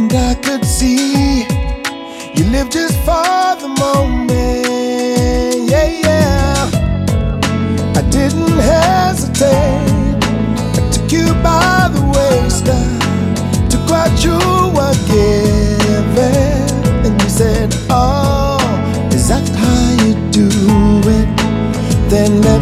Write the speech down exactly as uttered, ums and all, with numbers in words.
I could see you live just for the moment.